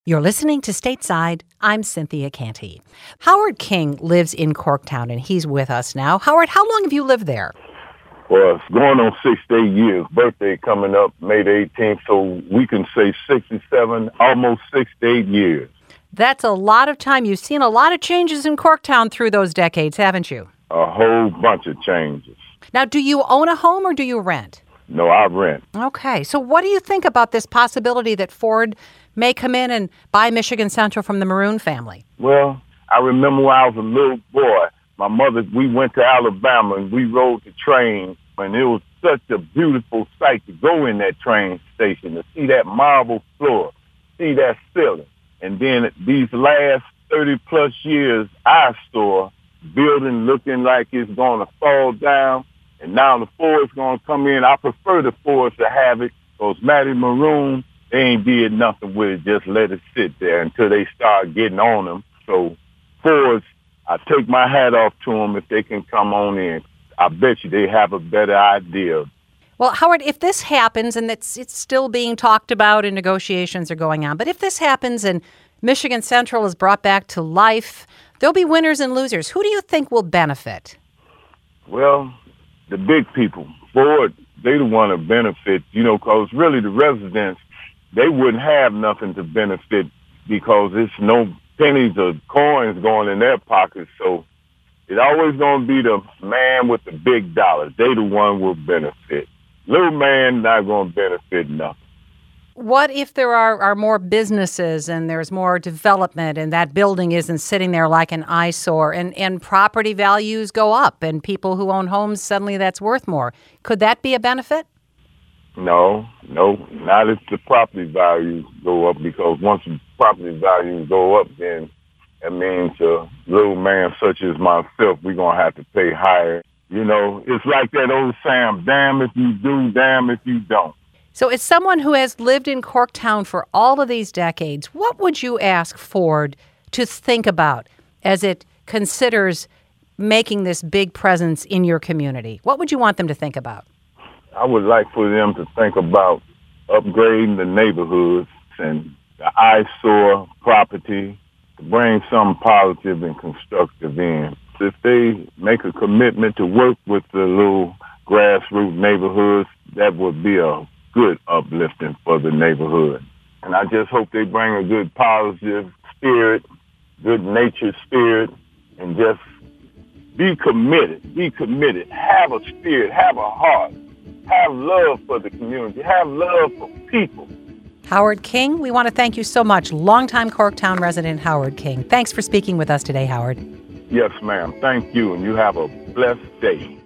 You're listening to Stateside. I'm Cynthia Canty. Howard King lives in Corktown, and he's with us now. Howard, how long have you lived there? Well, it's going on 68 years. Birthday coming up May the 18th, so we can say 67, almost 68 years. That's a lot of time. You've seen a lot of changes in Corktown through those decades, haven't you? A whole bunch of changes. Now, do you own a home or do you rent? No, I rent. Okay, so what do you think about this possibility that Ford may come in and buy Michigan Central from the Maroon family? Well, I remember when I was a little boy, my mother, we went to Alabama and we rode the train, and it was such a beautiful sight to go in that train station, to see that marble floor, see that ceiling. And then these last 30-plus years, our store, building looking like it's going to fall down, and now the Ford's going to come in. I prefer the Fords to have it, because Matty Maroon, they ain't did nothing with it, just let it sit there until they start getting on them. So Fords, I take my hat off to them if they can come on in. I bet you they have a better idea. Well, Howard, if this happens, and it's still being talked about and negotiations are going on, but if this happens and Michigan Central is brought back to life, there'll be winners and losers. Who do you think will benefit? Well, the big people. Ford, they the one to benefit, because really the residents, they wouldn't have nothing to benefit because it's no pennies or coins going in their pockets. So it's always going to be the man with the big dollars. They the one will benefit. Little man not going to benefit nothing. What if there are more businesses and there's more development and that building isn't sitting there like an eyesore and property values go up and people who own homes, suddenly that's worth more? Could that be a benefit? No, not if the property values go up, because once the property values go up, then that means a little man such as myself, we're going to have to pay higher. It's like that old saying, damn if you do, damn if you don't. So as someone who has lived in Corktown for all of these decades, what would you ask Ford to think about as it considers making this big presence in your community? What would you want them to think about? I would like for them to think about upgrading the neighborhoods and the eyesore property, to bring something positive and constructive in. If they make a commitment to work with the little grassroots neighborhoods, that would be a good uplifting for the neighborhood. And I just hope they bring a good positive spirit, good natured spirit, and just be committed, have a spirit, have a heart, have love for the community, have love for people. Howard King, we want to thank you so much. Longtime Corktown resident Howard King. Thanks for speaking with us today, Howard. Yes, ma'am. Thank you, and you have a blessed day.